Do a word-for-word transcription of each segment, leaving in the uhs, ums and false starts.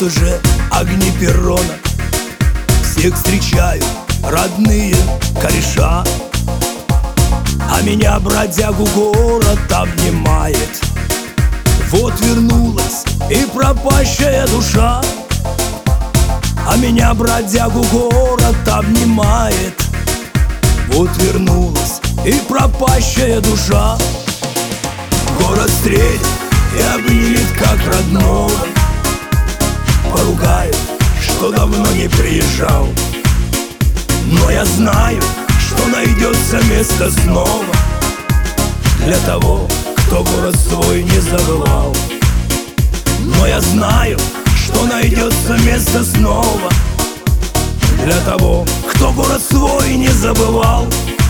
уже огни перрона, всех встречают родные кореша, а меня бродягу город обнимает. Вот вернулась и пропащая душа, а меня бродягу город обнимает. Вот вернулась и пропащая душа. Город встретит и обнимет как родного, поругает, что давно не приезжал. Но я знаю, что найдется место снова для того, кто город свой не забывал. Но я знаю, что найдется место снова для того, кто город свой не забывал.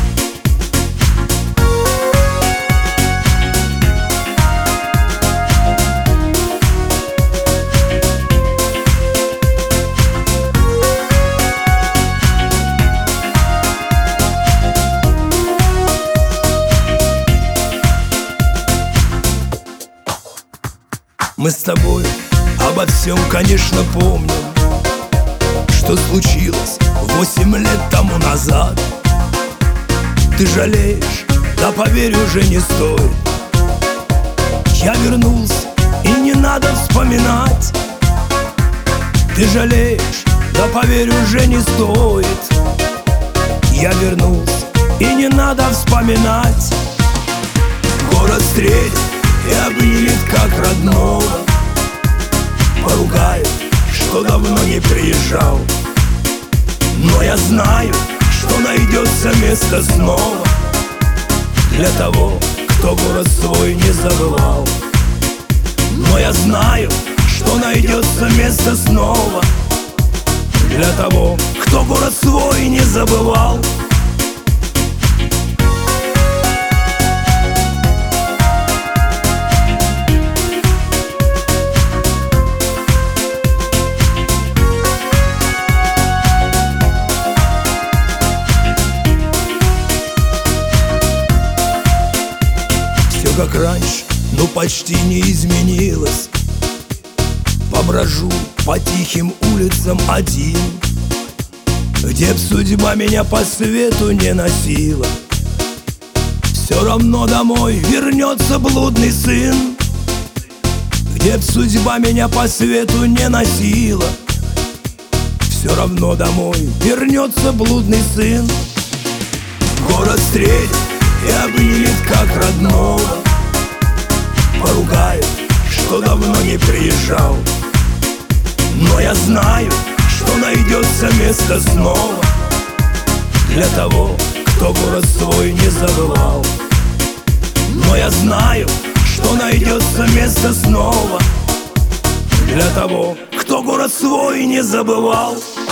Мы с тобой обо всем, конечно, помним, что случилось восемь лет тому назад. Ты жалеешь, да поверь, уже не стоит. Я вернулся, и не надо вспоминать. Ты жалеешь, да поверь, уже не стоит. Я вернулся, и не надо вспоминать. Город встретит и обнимет как родного, поругает, что давно не приезжал. Но я знаю, что найдется место снова для того, кто город свой не забывал. Но я знаю, что найдется место снова для того, кто город свой не забывал. Как раньше, но почти не изменилось. Поброжу по тихим улицам один, где б судьба меня по свету не носила. Все равно домой вернется блудный сын, где б судьба меня по свету не носила. Все равно домой вернется блудный сын. Город встретит и обнимет как родного, поругает, что давно не приезжал. Но я знаю, что найдется место снова для того, кто город свой не забывал. Но я знаю, что найдется место снова для того, кто город свой не забывал.